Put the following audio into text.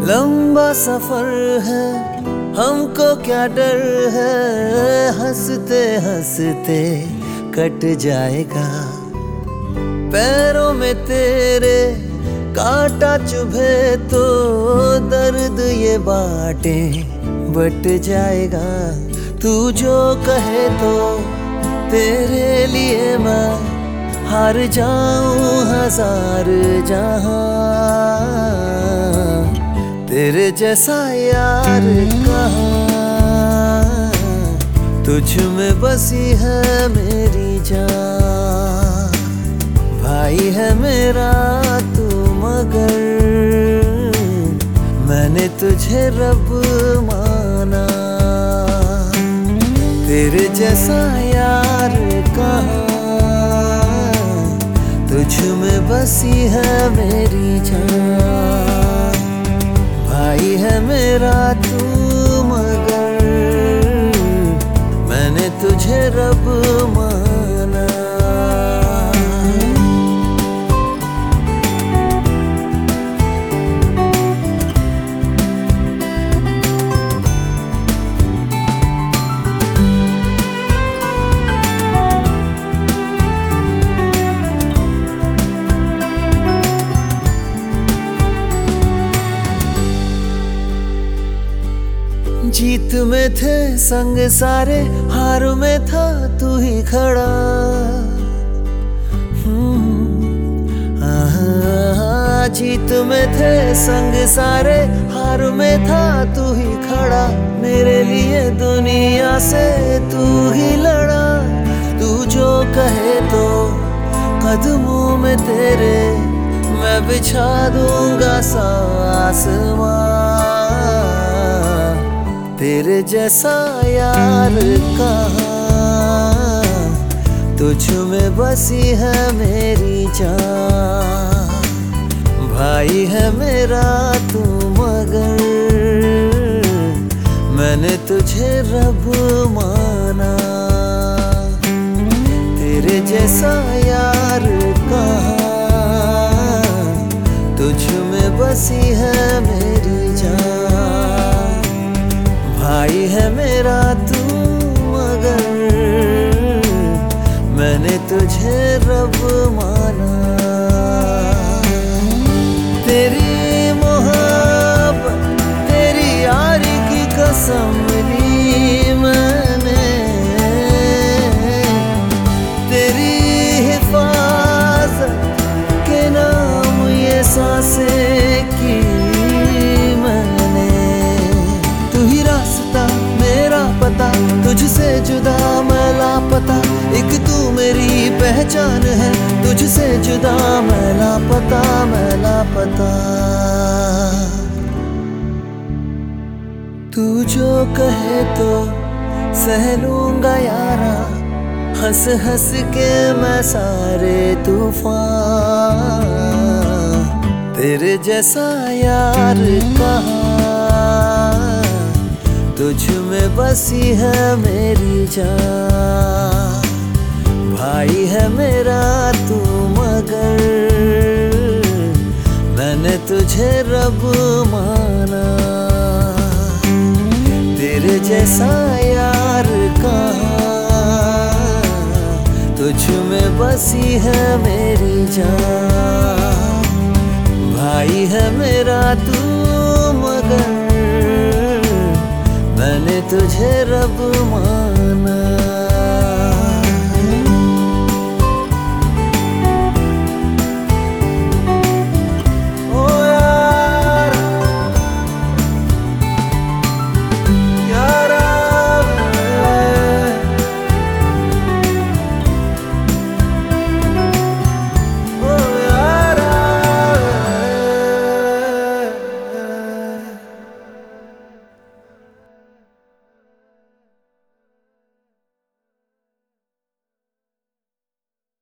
लंबा सफर है, हमको क्या डर है, हंसते हंसते कट जाएगा। पैरों में तेरे कांटा चुभे तो दर्द ये बाटे बट जाएगा। तू जो कहे तो तेरे लिए मैं हार जाऊं हजार जहां। तेरे जैसा यार कहाँ, तुझ में बसी है मेरी जान। भाई है मेरा तू मगर मैंने तुझे रब माना। तेरे जैसा यार कहाँ, तुझ में बसी है मेरी जान। भाई है मेरा तू मगर मैंने तुझे रब माना। जीत में थे संग सारे, हार में था तू ही खड़ा। जीत में थे संग सारे, हार में था तू ही खड़ा। मेरे लिए दुनिया से तू ही लड़ा। तू जो कहे तो कदमों में तेरे मैं बिछा दूंगा सा आसमां। तेरे जैसा यार कहाँ, तुझ में बसी है मेरी जान। भाई है मेरा तू मगर मैंने तुझे रब माना। तेरे जैसा यार कहाँ, तुझ में बसी है मेरी जान। भाई है मेरा तू मगर मैंने तुझे रब माना। तेरी मोहब्बत तेरी यारी की कसम ली मैंने। तेरी हिफाजत के नाम ये सांसें की मैंने। तू ही रास्ता मेरा पता, तुझसे जुदा मैं लापता। एक तू मेरी पहचान है, तुझसे जुदा मैं लापता, मैं लापता। तू जो कहे तो सह लूंगा यारा, हंस हंस के मैं सारे तूफान। तेरे जैसा यार कहाँ, तुझ में बसी है मेरी जान। भाई है मेरा तू मगर मैंने तुझे रब माना। तेरे जैसा यार कहाँ, तुझ में बसी है मेरी जान। भाई है मेरा तू मगर मैंने तुझे रब माना।